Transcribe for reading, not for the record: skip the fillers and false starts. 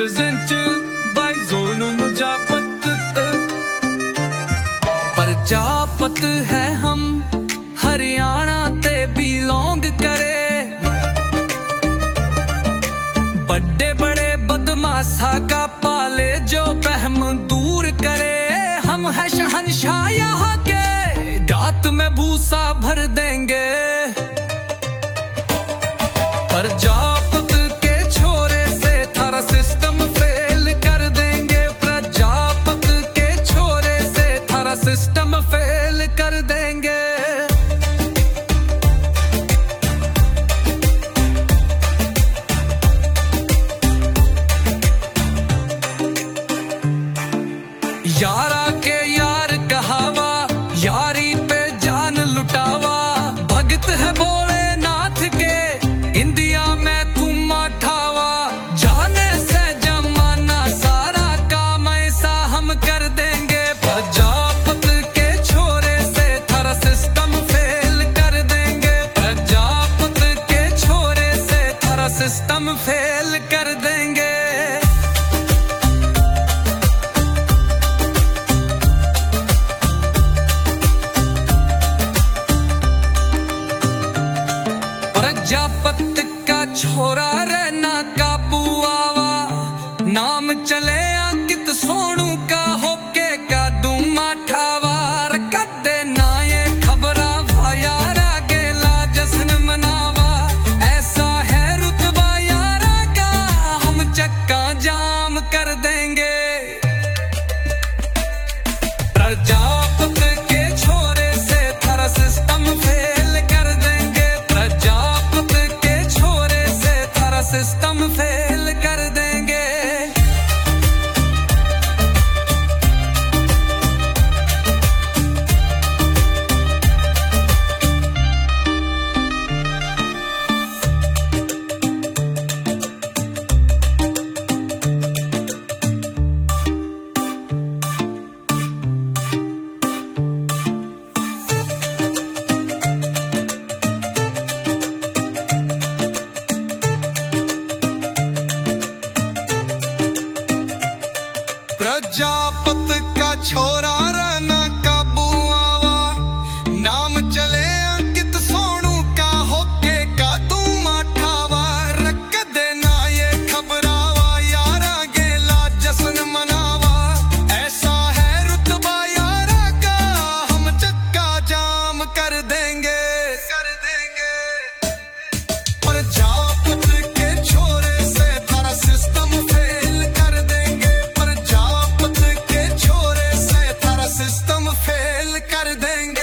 presented by Zonu Mujapat। Prajapat है हम हरियाणा ते बिलोंग करे, बड़े बड़े बदमाशा का पाले जो बहम दूर करे। हम है शहंशाह यहाँ के, रात में भूसा भर देंगे। प्रजापत के छोरे से थारा सिस्टम फेल कर देंगे। प्रजापत के छोरे से थारा सिस्टम फेल कर देंगे। यारा के यार कहावा, यारी पे जान लुटावा। भगत है भोलेनाथ के, इंडिया में तुम अठावा। जाने से जमाना सारा काम ऐसा हम कर देंगे। प्रजापत के छोरे से थारा सिस्टम फेल कर देंगे। प्रजापत के छोरे से थारा सिस्टम फेल कर देंगे। प्रजापत का छोरा रहना काबू आवा, नाम चले अंकित सोनू का होके का दूमा ठावा। कदे ना ये खबरा यारा गेला जश्न मनावा। ऐसा है रुतबा यारा का, हम चक्का जाम कर देंगे। प्रजापत के छोरे से थारा सिस्टम फेल कर देंगे। प्रजापत के छोरे से थारा सिस्टम फेल कर देंगे। प्रजापत का छोरा रहना काबू आवा, नाम चले अंकित सोनू का होके का दूमा ठावा। रख देना ये खबरावा, यारा गेला जश्न मनावा। ऐसा है रुतबा यारा का, हम चक्का जाम कर देंगे। प्रजापत के छोरे से थारा सिस्टम फेल कर देंगे। सिस्टम फेल कर देंगे।